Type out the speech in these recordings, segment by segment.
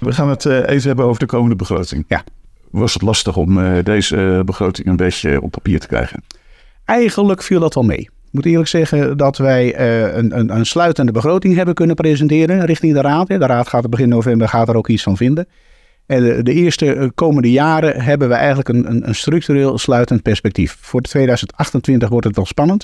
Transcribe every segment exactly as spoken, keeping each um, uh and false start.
we gaan het uh, even hebben over de komende begroting. Ja. Was het lastig om uh, deze uh, begroting een beetje op papier te krijgen? Eigenlijk viel dat wel mee. Ik moet eerlijk zeggen dat wij uh, een, een, een sluitende begroting hebben kunnen presenteren richting de Raad. De Raad gaat er begin november gaat er ook iets van vinden. En de, de eerste komende jaren hebben we eigenlijk een, een, een structureel sluitend perspectief. Voor tweeduizend achtentwintig wordt het wel spannend.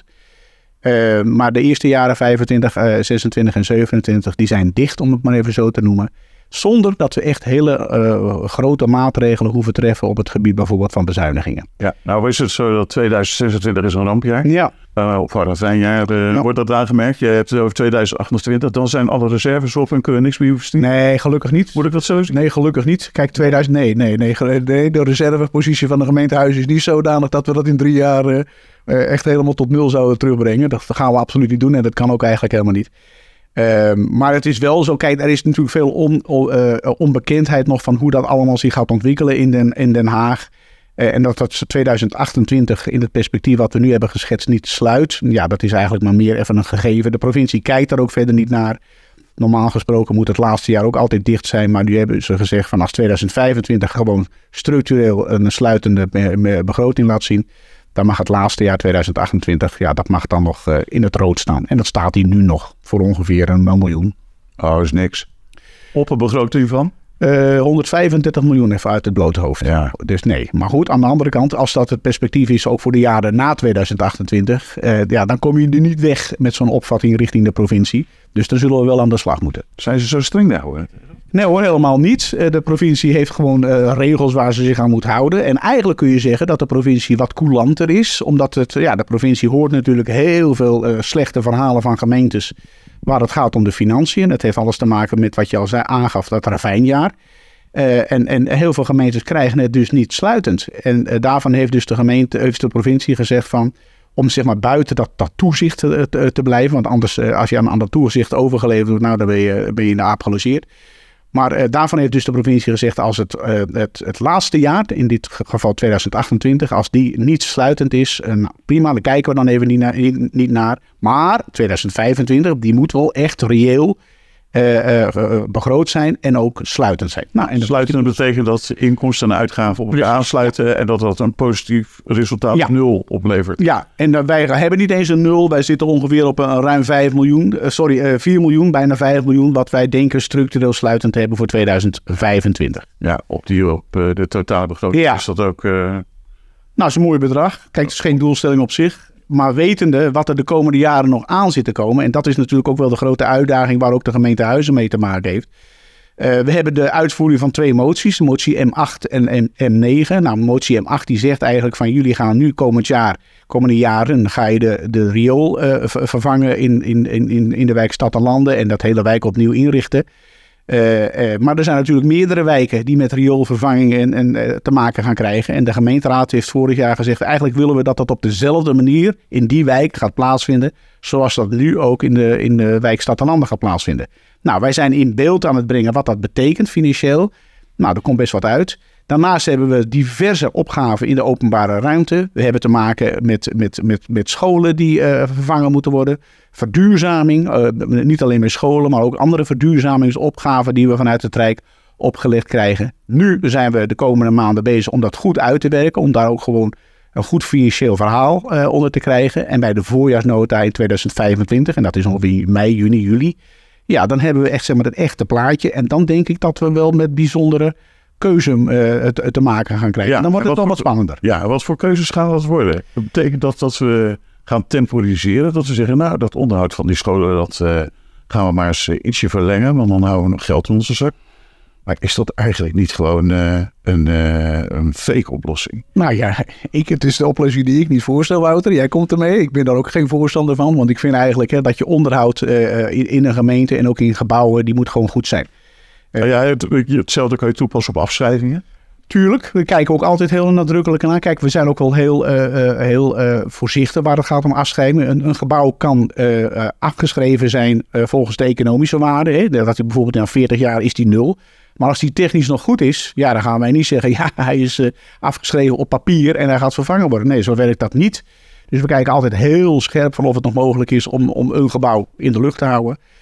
Uh, maar de eerste jaren vijfentwintig, uh, zesentwintig en zevenentwintig die zijn dicht, om het maar even zo te noemen. Zonder dat we echt hele uh, grote maatregelen hoeven treffen op het gebied bijvoorbeeld van bezuinigingen. Ja, nou is het zo dat tweeduizend zesentwintig is een rampjaar. Ja. Uh, op Paravijnjaar uh, ja. wordt dat aangemerkt. Je hebt het over tweeduizend achtentwintig, dan zijn alle reserves op en kunnen niks meer hoeven sturen. Nee, gelukkig niet. Moet ik dat zo zien? Nee, gelukkig niet. Kijk, tweeduizend, nee, nee, nee, nee. De reservepositie van de gemeentehuis is niet zodanig dat we dat in drie jaar uh, uh, echt helemaal tot nul zouden terugbrengen. Dat gaan we absoluut niet doen en dat kan ook eigenlijk helemaal niet. Uh, maar het is wel zo, kijk, er is natuurlijk veel on, on, uh, onbekendheid nog van hoe dat allemaal zich gaat ontwikkelen in Den, in Den Haag. Uh, en dat dat tweeduizend achtentwintig in het perspectief wat we nu hebben geschetst niet sluit. Ja, dat is eigenlijk maar meer even een gegeven. De provincie kijkt daar ook verder niet naar. Normaal gesproken moet het laatste jaar ook altijd dicht zijn. Maar nu hebben ze gezegd van als tweeduizend vijfentwintig gewoon structureel een sluitende begroting laat zien. Dan mag het laatste jaar tweeduizend achtentwintig, ja, dat mag dan nog uh, in het rood staan. En dat staat hier nu nog voor ongeveer een miljoen. Oh, is niks. Op een begroting van? Uh, honderdvijfendertig miljoen even uit het blote hoofd. Ja. Dus nee. Maar goed, aan de andere kant, als dat het perspectief is ook voor de jaren na tweeduizend achtentwintig, uh, ja, dan kom je er niet weg met zo'n opvatting richting de provincie. Dus dan zullen we wel aan de slag moeten. Zijn ze zo streng daar hoor? Nee hoor, helemaal niet. De provincie heeft gewoon uh, regels waar ze zich aan moet houden. En eigenlijk kun je zeggen dat de provincie wat coulanter is. Omdat het, ja, de provincie hoort natuurlijk heel veel uh, slechte verhalen van gemeentes waar het gaat om de financiën. Dat heeft alles te maken met wat je al zei, aangaf, dat ravijnjaar. Uh, en, en heel veel gemeentes krijgen het dus niet sluitend. En uh, daarvan heeft dus de gemeente, heeft de provincie gezegd van, om zeg maar buiten dat, dat toezicht te, te, te blijven. Want anders, uh, als je aan, aan dat toezicht overgeleverd wordt, nou dan ben je, ben je in de aap gelogeerd. Maar uh, daarvan heeft dus de provincie gezegd, als het, uh, het, het laatste jaar, in dit geval tweeduizend achtentwintig, als die niet sluitend is, uh, nou, prima, daar kijken we dan even niet naar. Niet, niet naar. Maar tweeduizend vijfentwintig, die moet wel echt reëel uh, uh, begroot zijn en ook sluitend zijn. Nou, en sluitend betekent dat inkomsten en uitgaven op elkaar aansluiten en dat dat een positief resultaat ja. nul oplevert. Ja, en uh, wij hebben niet eens een nul. Wij zitten ongeveer op een ruim vijf miljoen, uh, sorry, uh, vier miljoen, bijna vijf miljoen, wat wij denken structureel sluitend hebben voor tweeduizend vijfentwintig. Ja, op, die, op uh, de totale begroting ja. is dat ook... Uh... Nou, dat is een mooi bedrag. Kijk, het is geen doelstelling op zich. Maar wetende wat er de komende jaren nog aan zit te komen. En dat is natuurlijk ook wel de grote uitdaging waar ook de gemeente Huizen mee te maken heeft. Uh, we hebben de uitvoering van twee moties. Motie M acht en M negen. Nou, motie M acht die zegt eigenlijk van jullie gaan nu komend jaar, komende jaren, ga je de, de riool uh, vervangen in, in, in, in de wijk Stad en Landen. En dat hele wijk opnieuw inrichten. Uh, uh, maar er zijn natuurlijk meerdere wijken die met rioolvervanging en, en, uh, te maken gaan krijgen. En de gemeenteraad heeft vorig jaar gezegd, eigenlijk willen we dat dat op dezelfde manier in die wijk gaat plaatsvinden, zoals dat nu ook in de, in de wijk Stad en Landen gaat plaatsvinden. Nou, wij zijn in beeld aan het brengen wat dat betekent financieel. Nou, er komt best wat uit. Daarnaast hebben we diverse opgaven in de openbare ruimte. We hebben te maken met, met, met, met scholen die uh, vervangen moeten worden. Verduurzaming, uh, niet alleen met scholen, maar ook andere verduurzamingsopgaven die we vanuit het Rijk opgelegd krijgen. Nu zijn we de komende maanden bezig om dat goed uit te werken, om daar ook gewoon een goed financieel verhaal uh, onder te krijgen. En bij de voorjaarsnota in tweeduizend vijfentwintig, en dat is ongeveer mei, juni, juli, ja, dan hebben we echt zeg maar het echte plaatje. En dan denk ik dat we wel met bijzondere keuze uh, te, te maken gaan krijgen. Ja, dan wordt het dan wat spannender. Ja, wat voor keuzes gaan dat worden? Dat betekent dat, dat we gaan temporiseren. Dat we zeggen, nou, dat onderhoud van die scholen, dat uh, gaan we maar eens uh, ietsje verlengen. Want dan houden we nog geld in onze zak. Maar is dat eigenlijk niet gewoon uh, een, uh, een fake oplossing? Nou ja, ik, het is de oplossing die ik niet voorstel, Wouter. Jij komt ermee. Ik ben daar ook geen voorstander van. Want ik vind eigenlijk hè, dat je onderhoud uh, in, in een gemeente en ook in gebouwen, die moet gewoon goed zijn. Uh, ja, het, hetzelfde kan je toepassen op afschrijvingen. Tuurlijk, we kijken ook altijd heel nadrukkelijk naar. Kijk, we zijn ook wel heel, uh, uh, heel uh, voorzichtig waar het gaat om afschrijvingen. Een, een gebouw kan uh, uh, afgeschreven zijn uh, volgens de economische waarde. Hè. Dat hij bijvoorbeeld na veertig jaar is die nul. Maar als die technisch nog goed is, ja, dan gaan wij niet zeggen, ja, hij is uh, afgeschreven op papier en hij gaat vervangen worden. Nee, zo werkt dat niet. Dus we kijken altijd heel scherp van of het nog mogelijk is om, om een gebouw in de lucht te houden.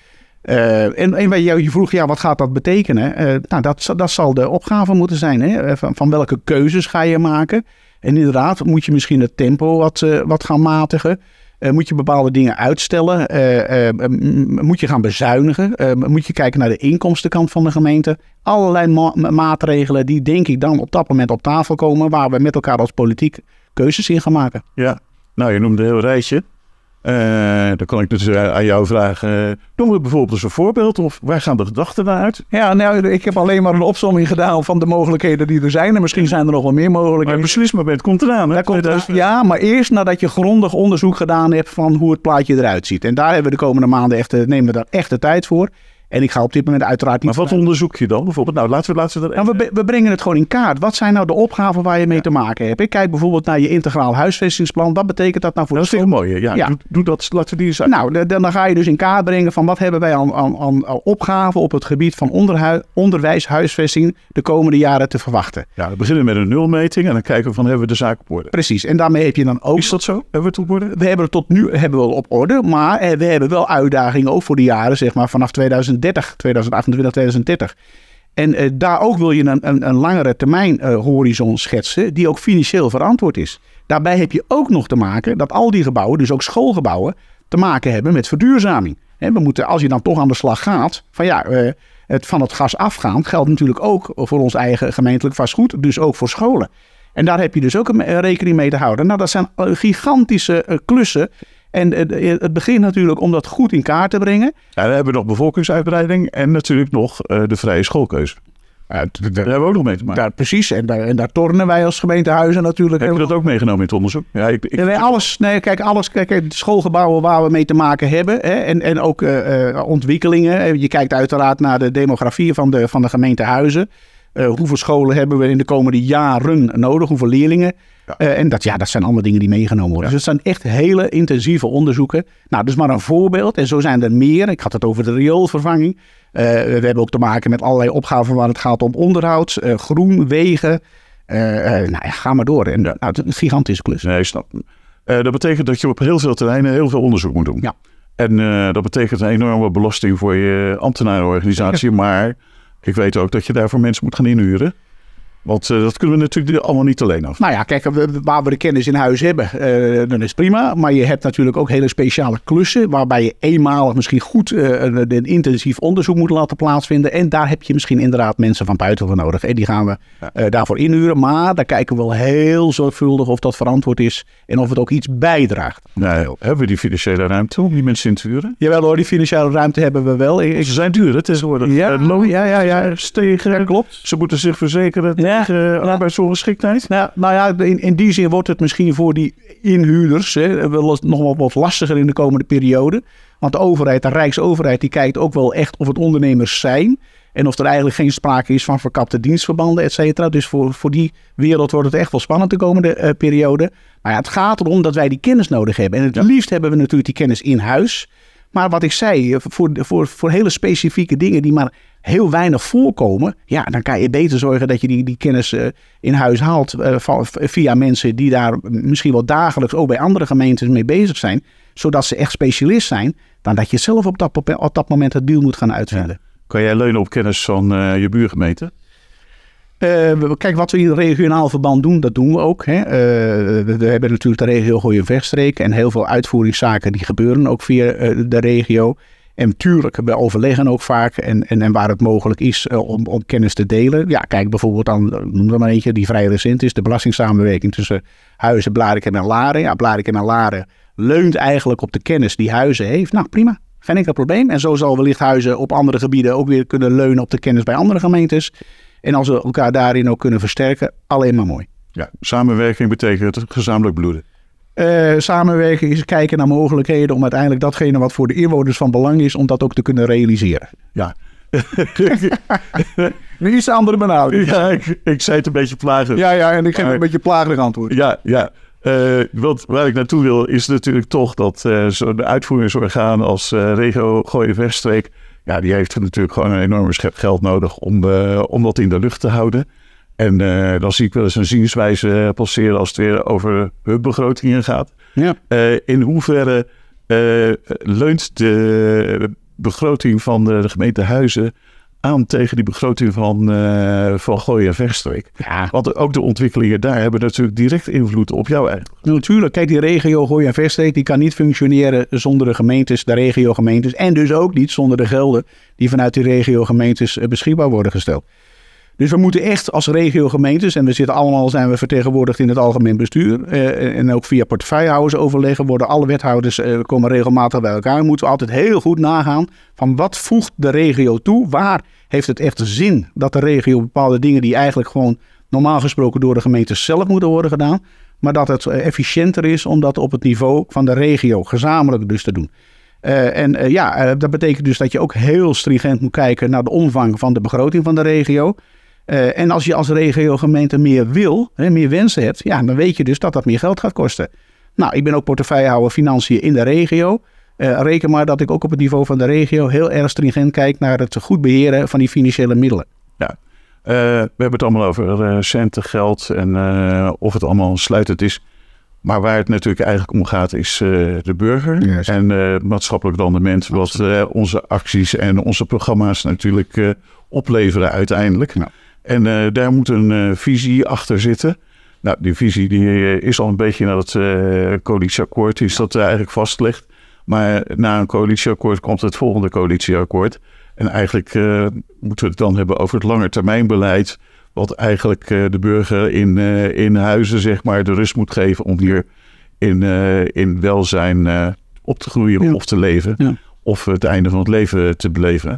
Uh, en, en je vroeg, ja, wat gaat dat betekenen? Uh, nou, dat, dat zal de opgave moeten zijn. Hè? Van, van welke keuzes ga je maken? En inderdaad, moet je misschien het tempo wat, uh, wat gaan matigen. Uh, moet je bepaalde dingen uitstellen? Uh, uh, moet je gaan bezuinigen? Uh, moet je kijken naar de inkomstenkant van de gemeente? Allerlei ma- maatregelen die denk ik dan op dat moment op tafel komen, waar we met elkaar als politiek keuzes in gaan maken. Ja, nou je noemde een heel rijtje. Uh, dan kan ik dus aan jou vragen, uh, noem we bijvoorbeeld eens een voorbeeld of waar gaan de gedachten naar uit? Ja, nou, ik heb alleen maar een opsomming gedaan van de mogelijkheden die er zijn. En misschien zijn er nog wel meer mogelijkheden. Maar het beslismoment komt eraan. Hè? Daar komt er, ja, maar eerst nadat je grondig onderzoek gedaan hebt van hoe het plaatje eruit ziet. En daar hebben we de komende maanden echt, nemen we daar echt de tijd voor. En ik ga op dit moment uiteraard niet... Maar wat onderzoek je dan bijvoorbeeld? Nou, laten we, laten we dat even... nou, we, we brengen het gewoon in kaart. Wat zijn nou de opgaven waar je mee ja. te maken hebt? Ik kijk bijvoorbeeld naar je integraal huisvestingsplan. Wat betekent dat nou voor... Dat is heel mooi. Ja, ja. Doe, doe dat, laten we die eens uit. Nou, dan, dan ga je dus in kaart brengen van wat hebben wij aan, aan, aan opgaven op het gebied van onderhui, onderwijs, huisvesting de komende jaren te verwachten. Ja, we beginnen met een nulmeting en dan kijken we van hebben we de zaak op orde. Precies. En daarmee heb je dan ook... Is dat zo? Hebben we het op orde? We hebben het tot nu hebben we wel op orde, maar we hebben wel uitdagingen ook voor de jaren zeg maar vanaf tweeduizend dertig, tweeduizend achtentwintig, tweeduizend dertig. En uh, daar ook wil je een, een, een langere termijn uh, horizon schetsen die ook financieel verantwoord is. Daarbij heb je ook nog te maken dat al die gebouwen, dus ook schoolgebouwen, te maken hebben met verduurzaming. He, we moeten, als je dan toch aan de slag gaat, van ja, uh, het van het gas afgaan geldt natuurlijk ook voor ons eigen gemeentelijk vastgoed, dus ook voor scholen. En daar heb je dus ook een rekening mee te houden. Nou, dat zijn gigantische uh, klussen. En uh, het begint natuurlijk om dat goed in kaart te brengen. Ja, we hebben nog bevolkingsuitbreiding en natuurlijk nog uh, de vrije schoolkeuze. Ja, daar hebben we ook nog mee te maken. Daar, precies, en daar, en daar tornen wij als gemeentehuizen natuurlijk. Heb je dat ook meegenomen in het onderzoek? Ja, ik, ik... Nee, alles, nee, kijk, alles, kijk, de schoolgebouwen waar we mee te maken hebben. Hè, en, en ook uh, uh, ontwikkelingen. Je kijkt uiteraard naar de demografie van de, van de gemeentehuizen. Uh, hoeveel scholen hebben we in de komende jaren nodig? Hoeveel leerlingen? Ja. Uh, en dat, ja, dat zijn allemaal dingen die meegenomen worden. Ja. Dus het zijn echt hele intensieve onderzoeken. Nou, dus maar een voorbeeld. En zo zijn er meer. Ik had het over de rioolvervanging. Uh, we hebben ook te maken met allerlei opgaven waar het gaat om onderhoud, uh, groen, wegen. Uh, uh, nou ja, ga maar door. En, ja. nou, het is een gigantische klus. Nee, snap. Uh, dat betekent dat je op heel veel terreinen heel veel onderzoek moet doen. Ja. En uh, dat betekent een enorme belasting voor je ambtenarenorganisatie. Ja. Maar ik weet ook dat je daarvoor mensen moet gaan inhuren. Want uh, dat kunnen we natuurlijk allemaal niet alleen af. Nou ja, kijk, waar we de kennis in huis hebben, uh, dan is het prima. Maar je hebt natuurlijk ook hele speciale klussen, waarbij je eenmalig misschien goed uh, een, een intensief onderzoek moet laten plaatsvinden. En daar heb je misschien inderdaad mensen van buiten voor nodig. En die gaan we uh, daarvoor inhuren. Maar daar kijken we wel heel zorgvuldig of dat verantwoord is en of het ook iets bijdraagt. Nee, hebben we die financiële ruimte om die mensen in te huren? Jawel hoor, die financiële ruimte hebben we wel. Ik, Ze zijn duur, het is worden. Ja, loon, ja, ja, ja. Stegen. Ja, klopt. Ze moeten zich verzekeren. Ja. Uh, arbeidsongeschiktheid? Nou, nou ja, in, in die zin wordt het misschien voor die inhuurders hè, wel nog wel wat lastiger in de komende periode. Want de overheid, de Rijksoverheid, die kijkt ook wel echt of het ondernemers zijn. En of er eigenlijk geen sprake is van verkapte dienstverbanden, et cetera. Dus voor, voor die wereld wordt het echt wel spannend de komende uh, periode. Maar ja, het gaat erom dat wij die kennis nodig hebben. En het ja. liefst hebben we natuurlijk die kennis in huis. Maar wat ik zei, voor, voor, voor hele specifieke dingen die maar heel weinig voorkomen, ja, dan kan je beter zorgen dat je die, die kennis uh, in huis haalt uh, van, via mensen die daar misschien wel dagelijks ook bij andere gemeentes mee bezig zijn, zodat ze echt specialist zijn, dan dat je zelf op dat, op dat moment het wiel moet gaan uitvinden. Ja. Kan jij leunen op kennis van uh, je buurgemeente? Uh, kijk, wat we in regionaal verband doen, dat doen we ook. Hè. Uh, we, we hebben natuurlijk de regio Gooi-en-Vechtstreek en heel veel uitvoeringszaken die gebeuren ook via uh, de regio. En natuurlijk, we overleggen ook vaak en, en, en waar het mogelijk is uh, om, om kennis te delen. Ja, kijk bijvoorbeeld aan, noem er maar eentje, die vrij recent is. De belastingssamenwerking tussen Huizen, Blarikum en Laren. Ja, Blarikum en Laren leunt eigenlijk op de kennis die Huizen heeft. Nou, prima. Geen enkel probleem. En zo zal wellicht Huizen op andere gebieden ook weer kunnen leunen op de kennis bij andere gemeentes. En als we elkaar daarin ook kunnen versterken, alleen maar mooi. Ja, samenwerking betekent het gezamenlijk bloeden. Uh, samenwerken is kijken naar mogelijkheden om uiteindelijk datgene wat voor de inwoners van belang is, om dat ook te kunnen realiseren. Ja. Nu is de andere benadering. Ja, ik, ik zei het een beetje plagerig. Ja, ja, en ik geef uh, een beetje plagerig antwoord. Ja, ja. Uh, wat, waar ik naartoe wil is natuurlijk toch dat uh, zo'n uitvoeringsorgaan als uh, regio Gooi-en-Vechtstreek, ja, die heeft natuurlijk gewoon een enorme schep geld nodig om, uh, om dat in de lucht te houden. En uh, dan zie ik wel eens een zienswijze passeren als het weer over hubbegrotingen gaat. Ja. Uh, in hoeverre uh, leunt de begroting van de, de gemeente Huizen aan tegen die begroting van, uh, van Gooi en Verstreek. Ja. Want ook de ontwikkelingen daar hebben natuurlijk direct invloed op jou eigenlijk. Natuurlijk, kijk, die regio Gooi en Verstreek die kan niet functioneren zonder de gemeentes, de regiogemeentes. En dus ook niet zonder de gelden die vanuit die regiogemeentes beschikbaar worden gesteld. Dus we moeten echt als regiogemeentes, en we zitten allemaal, zijn we vertegenwoordigd in het algemeen bestuur. Uh, en ook via portefeuillehouders overleggen worden alle wethouders uh, komen regelmatig bij elkaar. Moeten we altijd heel goed nagaan van wat voegt de regio toe? Waar heeft het echt zin dat de regio bepaalde dingen die eigenlijk gewoon normaal gesproken door de gemeentes zelf moeten worden gedaan. Maar dat het uh, efficiënter is om dat op het niveau van de regio gezamenlijk dus te doen. Uh, en uh, ja, uh, dat betekent dus dat je ook heel stringent moet kijken naar de omvang van de begroting van de regio. Uh, en als je als regiogemeente meer wil, hè, meer wensen hebt, ja, dan weet je dus dat dat meer geld gaat kosten. Nou, ik ben ook portefeuillehouder financiën in de regio. Uh, reken maar dat ik ook op het niveau van de regio heel erg stringent kijk naar het goed beheren van die financiële middelen. Ja, uh, we hebben het allemaal over uh, centen, geld en uh, of het allemaal sluitend is. Maar waar het natuurlijk eigenlijk om gaat is uh, de burger yes. en uh, maatschappelijk rendement. Wat uh, onze acties en onze programma's natuurlijk uh, opleveren uiteindelijk. Ja. En uh, daar moet een uh, visie achter zitten. Nou, die visie die, uh, is al een beetje naar het uh, coalitieakkoord, is dat uh, eigenlijk vastgelegd. Maar na een coalitieakkoord komt het volgende coalitieakkoord. En eigenlijk uh, moeten we het dan hebben over het langetermijnbeleid. Wat eigenlijk uh, de burger in, uh, in Huizen zeg maar de rust moet geven om hier in, uh, in welzijn uh, op te groeien ja. of te leven. Ja. Of het einde van het leven te beleven.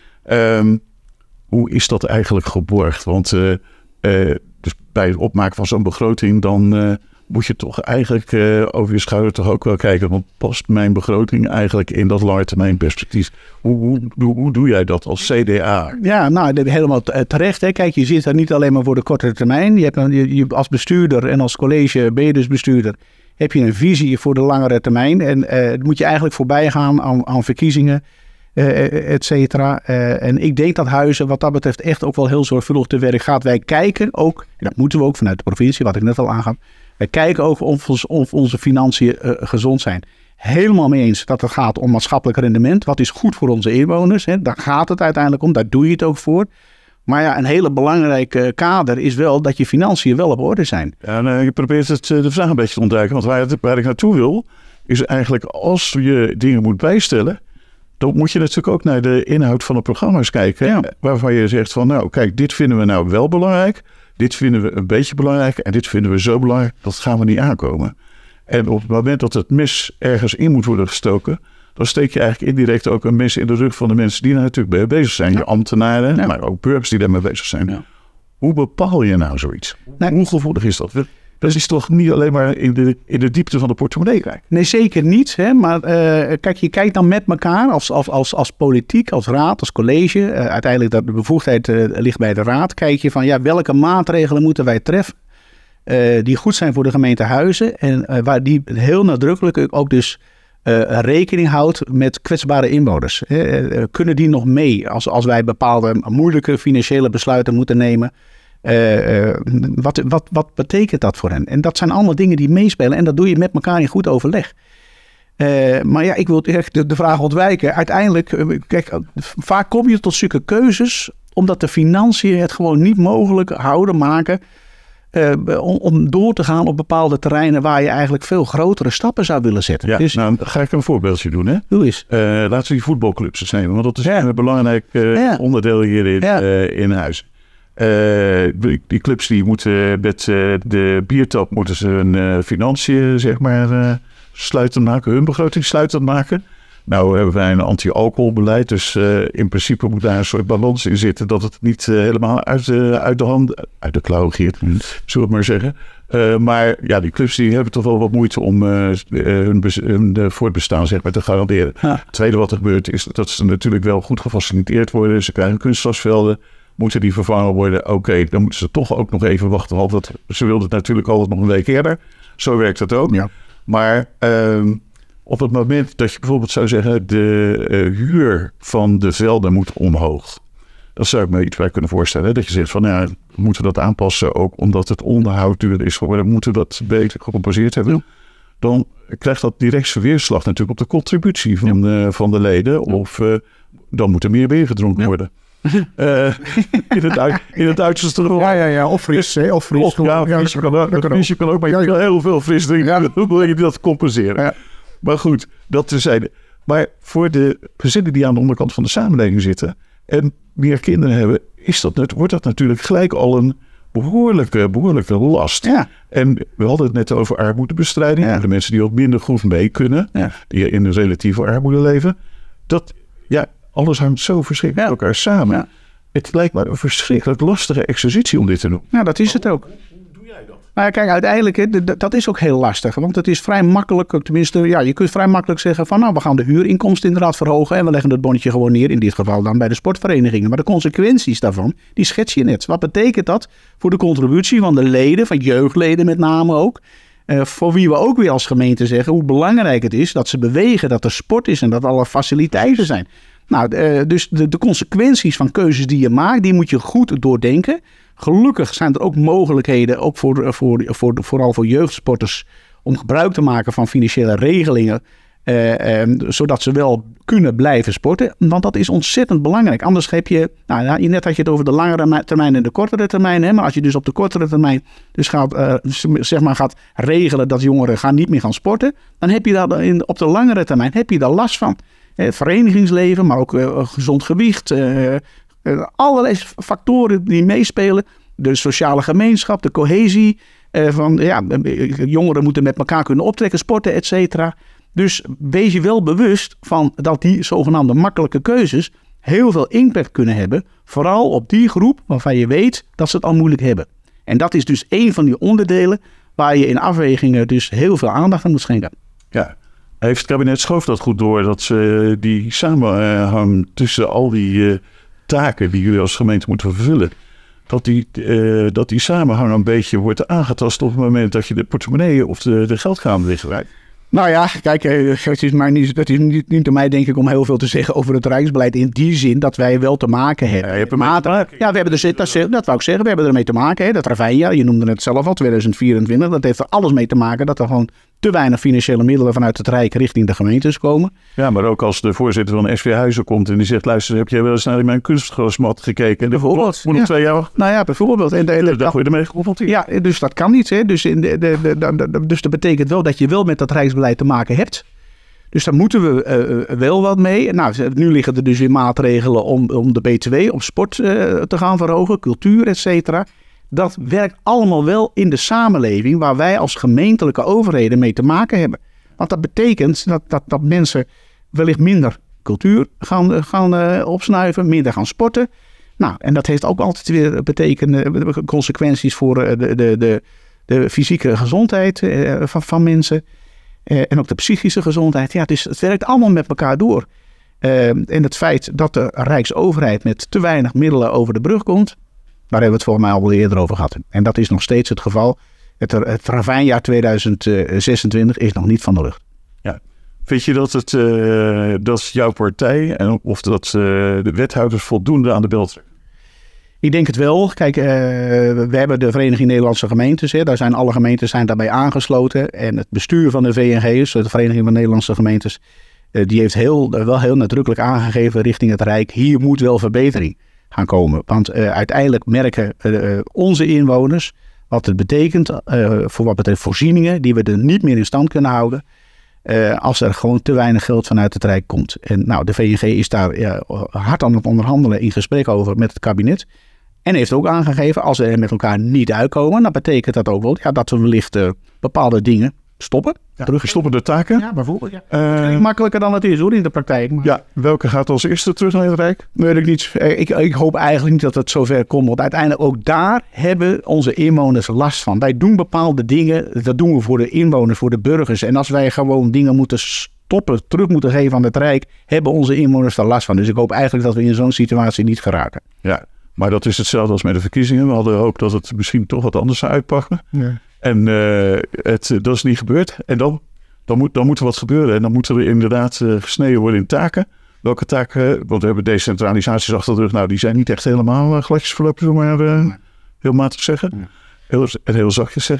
Um, hoe is dat eigenlijk geborgd? Want uh, uh, dus bij het opmaken van zo'n begroting dan uh, moet je toch eigenlijk uh, over je schouder toch ook wel kijken. Want past mijn begroting eigenlijk in dat langetermijnperspectief? Hoe, hoe, hoe, hoe doe jij dat als C D A? Ja, nou helemaal terecht. Hè. Kijk, je zit er niet alleen maar voor de korte termijn. Je hebt een, je, je, als bestuurder en als college ben je dus bestuurder. Heb je een visie voor de langere termijn. En uh, moet je eigenlijk voorbij gaan aan, aan verkiezingen. Uh, et cetera. Uh, en ik denk dat Huizen wat dat betreft echt ook wel heel zorgvuldig te werk gaat. Wij kijken ook, en dat moeten we ook vanuit de provincie, wat ik net al aangaf. Wij kijken ook of, ons, of onze financiën uh, gezond zijn. Helemaal mee eens dat het gaat om maatschappelijk rendement. Wat is goed voor onze inwoners? Hè? Daar gaat het uiteindelijk om, daar doe je het ook voor. Maar ja, een hele belangrijke kader is wel dat je financiën wel op orde zijn. Ja, nou, je probeert het, de vraag een beetje te ontduiken. Want waar, het, waar ik naartoe wil, is eigenlijk als je dingen moet bijstellen, dan moet je natuurlijk ook naar de inhoud van de programma's kijken. Ja. Waarvan je zegt van nou, kijk, dit vinden we nou wel belangrijk. Dit vinden we een beetje belangrijk. En dit vinden we zo belangrijk, dat gaan we niet aankomen. En op het moment dat het mes ergens in moet worden gestoken, dan steek je eigenlijk indirect ook een mes in de rug van de mensen die daar natuurlijk mee bezig zijn. Ja. Je ambtenaren, ja. maar ook burgers die daarmee bezig zijn. Ja. Hoe bepaal je nou zoiets? Nou, hoe gevoelig is dat? Dat is toch niet alleen maar in de, in de diepte van de portemonnee kijken? Nee, zeker niet. Hè? Maar uh, kijk, je kijkt dan met elkaar als, als, als, als politiek, als raad, als college. Uh, uiteindelijk dat de bevoegdheid uh, ligt bij de raad. Kijk je van ja, welke maatregelen moeten wij treffen uh, die goed zijn voor de gemeente Huizen. En uh, waar die heel nadrukkelijk ook dus uh, rekening houdt met kwetsbare inwoners. Uh, uh, kunnen die nog mee als, als wij bepaalde moeilijke financiële besluiten moeten nemen? Uh, uh, wat, wat, wat betekent dat voor hen? En dat zijn allemaal dingen die meespelen. En dat doe je met elkaar in goed overleg. Uh, maar ja, ik wil echt de, de vraag ontwijken. Uiteindelijk, uh, kijk, vaak kom je tot zulke keuzes, omdat de financiën het gewoon niet mogelijk houden, maken, uh, om, om door te gaan op bepaalde terreinen waar je eigenlijk veel grotere stappen zou willen zetten. Ja, dus, nou, dan ga ik een voorbeeldje doen. Hè? Doe eens. Uh, laten we die voetbalclubs eens nemen, want dat is ja. een belangrijk uh, ja. onderdeel hier in, ja. uh, in huis. Uh, die clubs die moeten met uh, de biertap moeten ze hun uh, financiën zeg maar uh, sluitend maken, hun begroting sluitend maken. Nou hebben wij een anti-alcoholbeleid, dus uh, in principe moet daar een soort balans in zitten dat het niet uh, helemaal uit, uh, uit de hand, uit de klauw giert, mm. zullen we maar zeggen. Uh, maar ja, die clubs die hebben toch wel wat moeite om uh, hun, bes- hun uh, voortbestaan zeg maar, te garanderen. Ja. Het tweede wat er gebeurt is dat ze natuurlijk wel goed gefaciliteerd worden. Ze krijgen kunstgrasvelden. Moeten die vervangen worden? Oké, okay, dan moeten ze toch ook nog even wachten. Want dat, ze wilden het natuurlijk altijd nog een week eerder. Zo werkt dat ook. Ja. Maar um, op het moment dat je bijvoorbeeld zou zeggen, de uh, huur van de velden moet omhoog. Dan zou ik me iets bij kunnen voorstellen. Hè? Dat je zegt van, ja, moeten we dat aanpassen ook omdat het onderhoud duurder is geworden. Moeten we dat beter gecompenseerd hebben? Ja. dan krijgt dat direct zijn weerslag natuurlijk op de contributie van, ja. uh, van de leden. Of uh, dan moet er meer bier gedronken ja. worden. Uh, in, het uit, in het uiterste geval. Ja, ja, ja. Of fris. Hè? Of fris. Of, ja, fris ja, kan, kan, kan, kan, kan ook. Maar je ja, kan heel veel fris drinken. Ja. Hoe wil je dat compenseren? Ja. Maar goed, dat terzijde. Maar voor de gezinnen die aan de onderkant van de samenleving zitten en meer kinderen hebben, is dat, wordt dat natuurlijk gelijk al een behoorlijke, behoorlijke last. Ja. En we hadden het net over armoedebestrijding. Ja. De mensen die ook minder goed mee kunnen, ja. die in een relatieve armoede leven. Dat, ja, alles hangt zo verschrikkelijk met ja. elkaar samen. Ja. Het lijkt me een verschrikkelijk lastige exercitie om dit te doen. Ja, dat is het ook. Hoe doe jij dat? Nou ja, kijk, uiteindelijk, hè, d- dat is ook heel lastig. Want het is vrij makkelijk, tenminste, ja, je kunt vrij makkelijk zeggen van, nou, we gaan de huurinkomsten inderdaad verhogen en we leggen het bonnetje gewoon neer, in dit geval dan bij de sportverenigingen. Maar de consequenties daarvan, die schets je net. Wat betekent dat voor de contributie van de leden, van jeugdleden met name ook? Uh, voor wie we ook weer als gemeente zeggen hoe belangrijk het is dat ze bewegen, dat er sport is en dat alle faciliteiten zijn. Nou, uh, dus de, de consequenties van keuzes die je maakt, die moet je goed doordenken. Gelukkig zijn er ook mogelijkheden, ook voor, voor, voor, vooral voor jeugdsporters, om gebruik te maken van financiële regelingen, uh, um, zodat ze wel kunnen blijven sporten. Want dat is ontzettend belangrijk. Anders heb je, nou, net had je het over de langere termijn en de kortere termijn. Hè, maar als je dus op de kortere termijn dus gaat, uh, zeg maar gaat regelen dat jongeren gaan niet meer gaan sporten, dan heb je daar in, op de langere termijn heb je daar last van. Het verenigingsleven, maar ook uh, gezond gewicht. Uh, uh, allerlei factoren die meespelen. De sociale gemeenschap, de cohesie. Uh, van, ja, jongeren moeten met elkaar kunnen optrekken, sporten, et cetera. Dus wees je wel bewust van dat die zogenaamde makkelijke keuzes heel veel impact kunnen hebben. Vooral op die groep waarvan je weet dat ze het al moeilijk hebben. En dat is dus één van die onderdelen waar je in afwegingen dus heel veel aandacht aan moet schenken. Ja. Heeft het kabinet Schoof dat goed door, dat ze die samenhang tussen al die uh, taken die jullie als gemeente moeten vervullen, dat die, uh, dat die samenhang een beetje wordt aangetast op het moment dat je de portemonnee of de, de geldkamer dichtrijdt? Nou ja, kijk, het is, maar niet, het is niet, niet aan mij denk ik om heel veel te zeggen over het Rijksbeleid in die zin dat wij wel te maken hebben. Ja, je hebt ermee te maken. Ja, we hebben er, dat, dat wou ik zeggen, we hebben ermee te maken. Hè. Dat ravijnjaar, je noemde het zelf al, tweeduizend vierentwintig, dat heeft er alles mee te maken dat er gewoon te weinig financiële middelen vanuit het Rijk richting de gemeentes komen. Ja, maar ook als de voorzitter van S V Huizen komt en die zegt, luister, heb jij wel eens naar mijn kunstgrasmat gekeken? Bijvoorbeeld. Moet nog ja. twee jaar? Nou ja, bijvoorbeeld. En de, de, de, daar word je ermee geconfronteerd. Ja, dus dat kan niet. Hè. Dus, in de, de, de, de, de, dus dat betekent wel dat je wel met dat Rijksbeleid te maken hebt. Dus daar moeten we uh, wel wat mee. Nou, nu liggen er dus weer maatregelen om, om de B twee, om sport uh, te gaan verhogen, cultuur, et cetera. Dat werkt allemaal wel in de samenleving waar wij als gemeentelijke overheden mee te maken hebben. Want dat betekent dat, dat, dat mensen wellicht minder cultuur gaan, gaan uh, opsnuiven, minder gaan sporten. Nou, en dat heeft ook altijd weer betekende consequenties voor uh, de, de, de, de fysieke gezondheid uh, van, van mensen. Uh, en ook de psychische gezondheid. Ja, dus het werkt allemaal met elkaar door. Uh, en het feit dat de Rijksoverheid met te weinig middelen over de brug komt, daar hebben we het volgens mij al eerder over gehad. En dat is nog steeds het geval. Het, het ravijnjaar tweeduizend zesentwintig is nog niet van de lucht. Ja. Vind je dat, het, uh, dat jouw partij en of dat uh, de wethouders voldoende aan de bel trekken? Ik denk het wel. Kijk, uh, we hebben de Vereniging Nederlandse Gemeentes. Hè. Daar zijn alle gemeentes zijn daarbij aangesloten. En het bestuur van de V N G's, de Vereniging van Nederlandse Gemeentes, uh, die heeft heel, uh, wel heel nadrukkelijk aangegeven richting het Rijk. Hier moet wel verbetering gaan komen. Want uh, uiteindelijk merken uh, onze inwoners wat het betekent uh, voor wat betreft voorzieningen die we er niet meer in stand kunnen houden. Uh, als er gewoon te weinig geld vanuit het Rijk komt. En nou, de V N G is daar ja, hard aan het onderhandelen in gesprek over met het kabinet. En heeft ook aangegeven, als we er met elkaar niet uitkomen, dan betekent dat ook wel ja, dat we wellicht uh, bepaalde dingen stoppen. Ja, terug stoppen de taken? Ja, bijvoorbeeld. Ja. Uh, is makkelijker dan het is hoor, in de praktijk. Maar... Ja, welke gaat als eerste terug naar het Rijk? Weet ik niet. Ik, ik hoop eigenlijk niet dat het zover komt. Want uiteindelijk ook daar hebben onze inwoners last van. Wij doen bepaalde dingen, dat doen we voor de inwoners, voor de burgers. En als wij gewoon dingen moeten stoppen, terug moeten geven aan het Rijk, hebben onze inwoners daar last van. Dus ik hoop eigenlijk dat we in zo'n situatie niet geraken. Ja, maar dat is hetzelfde als met de verkiezingen. We hadden hoop dat het misschien toch wat anders zou uitpakken. Ja. En uh, het, dat is niet gebeurd. En dan, dan, moet, dan moet er wat gebeuren. En dan moeten er inderdaad uh, gesneden worden in taken. Welke taken? Want we hebben decentralisaties achter de rug. Nou, die zijn niet echt helemaal uh, gladjes verlopen, maar uh, heel matig zeggen. Ja. Heel, heel zachtjes zeggen.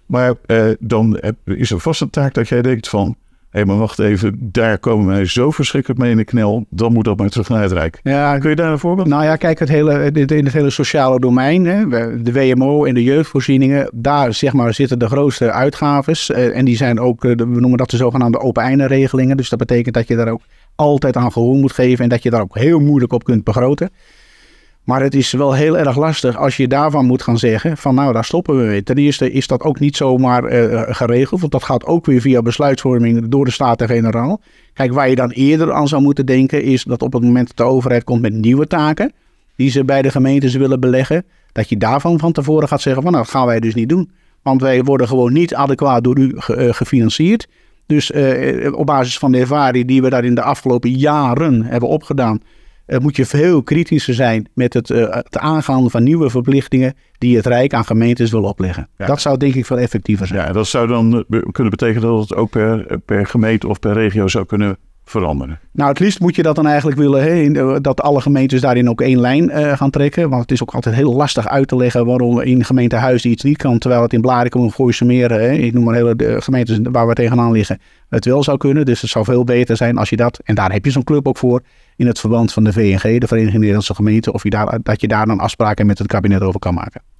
Maar uh, dan heb, is er vast een taak dat jij denkt van... hé, hey, maar wacht even, daar komen wij zo verschrikkelijk mee in de knel. Dan moet dat maar terug naar het Rijk. Ja, kun je daar een voorbeeld? Nou ja, kijk, het hele, in het hele sociale domein, hè, de W M O en de jeugdvoorzieningen, daar zeg maar zitten de grootste uitgaves. Uh, en die zijn ook, uh, we noemen dat de zogenaamde open-einde-regelingen. Dus dat betekent dat je daar ook altijd aan gehoor moet geven en dat je daar ook heel moeilijk op kunt begroten. Maar het is wel heel erg lastig als je daarvan moet gaan zeggen van nou, daar stoppen we mee. Ten eerste is dat ook niet zomaar uh, geregeld, want dat gaat ook weer via besluitvorming door de Staten-Generaal. Kijk, waar je dan eerder aan zou moeten denken is dat op het moment dat de overheid komt met nieuwe taken die ze bij de gemeentes willen beleggen, dat je daarvan van tevoren gaat zeggen van nou, dat gaan wij dus niet doen. Want wij worden gewoon niet adequaat door u ge, uh, gefinancierd. Dus uh, op basis van de ervaring die we daar in de afgelopen jaren hebben opgedaan, Uh, moet je veel kritischer zijn met het, uh, het aangaan van nieuwe verplichtingen die het Rijk aan gemeentes wil opleggen. Ja. Dat zou denk ik veel effectiever zijn. Ja, dat zou dan kunnen betekenen dat het ook per, per gemeente of per regio zou kunnen veranderen. Nou, het liefst moet je dat dan eigenlijk willen, hè, dat alle gemeentes daarin ook één lijn uh, gaan trekken. Want het is ook altijd heel lastig uit te leggen waarom in gemeente Huizen iets niet kan, terwijl het in Blaricum of Gooise Meren, hè, ik noem maar hele de gemeentes waar we tegenaan liggen, het wel zou kunnen. Dus het zou veel beter zijn als je dat, en daar heb je zo'n club ook voor, in het verband van de V N G, de Vereniging Nederlandse Gemeenten, of je daar, dat je daar dan afspraken met het kabinet over kan maken.